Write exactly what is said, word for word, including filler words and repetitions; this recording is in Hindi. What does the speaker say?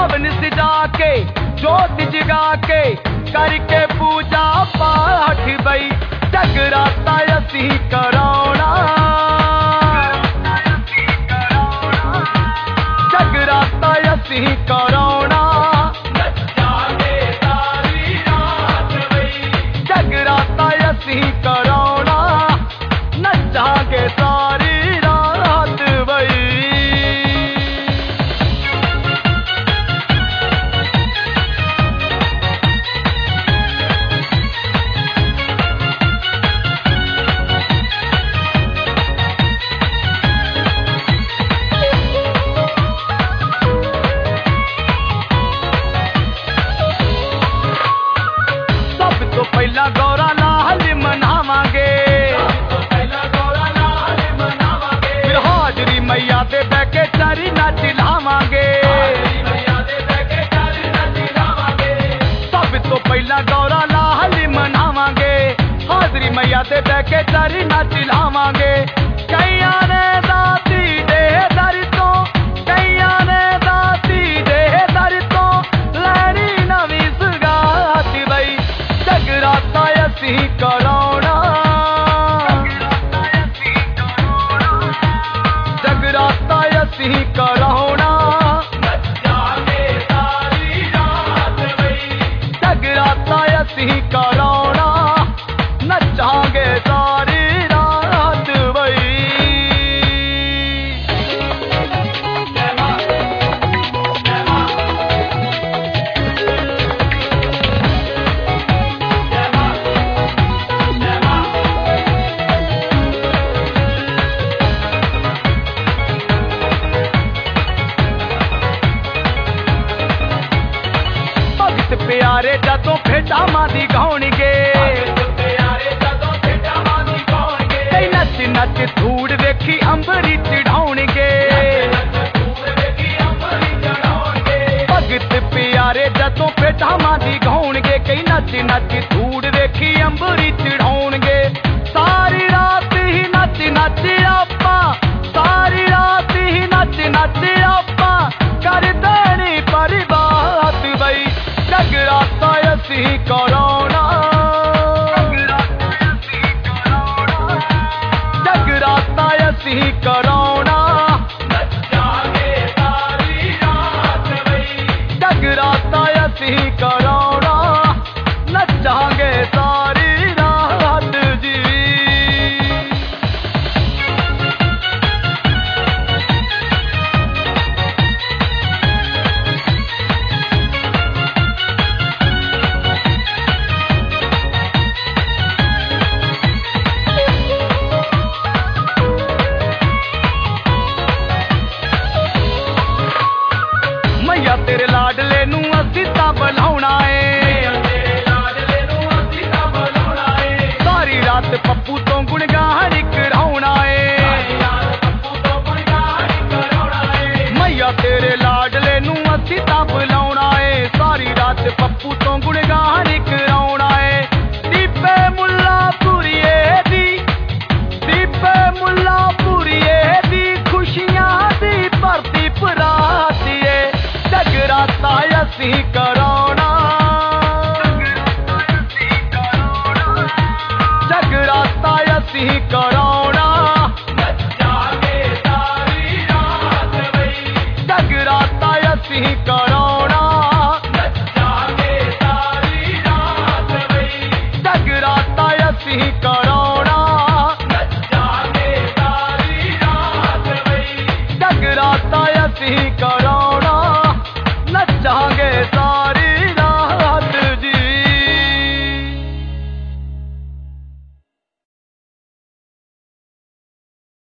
हवन सजा के जोत जगा के करके पूजा पाठ बई जगराता असी कराउना जगराता असी कराउना नचांगे सारी रात बई जगराता असी कराउना नचांगे सारी रात बई। पहला गौरा लाल मनावांगे फिर हाजरी मैया दे बैके चारी नाच लावांगे सब तो पहला गौरा लाल मनावांगे हाजरी मैया दे बैके चारी नाच लावांगे। कईयां ने दाती दे दर तो कईयां ने दाती दे दर तो लैनी नवीं सुगात बई जगराता असी कराउना जगराता असी कराउना नचांगे सारी रात बई जगराता असी कराउना नचांगे सारी रात बई। प्यारे जदों भेटा मादी गाउणगे कई नच नच धूड़ वेखी अंबरी चढ़ाउणगे भगत प्यारे जदों भेटा मादी गाउणगे कई नच नच धूड़ वेखी अंबरी चढ़ाउणगे। सारी रात ही नच नच आपा सारी रात ही नच नच आपा कर देनी परिबात बई जगराता असी कराउना जगराता असी कराउना नचांगे सारी रात बई जगराता असी कराउना नचांगे सारी रात जी। मैया तेरे लाडले नू असी तां बुलाउणा है सारी रात पप्पू तो गुणगान कराउणा है मैया तेरे लाडले नू असी तां बुलाउणा है सारी रात पप्पू तो गुणगान कराउणा है। दीपे मुल्ला पुरिये दी दीपे मुल्ला पुरिये दी खुशियां दी भरती पराती है जगराता असी कराउना जगराता असी कराउना नचांगे सारी रात बई जगराता असी कराउना नचांगे सारी रात बई जगराता असी कराउना नचांगे सारी रात बई जगराता असी कराउना।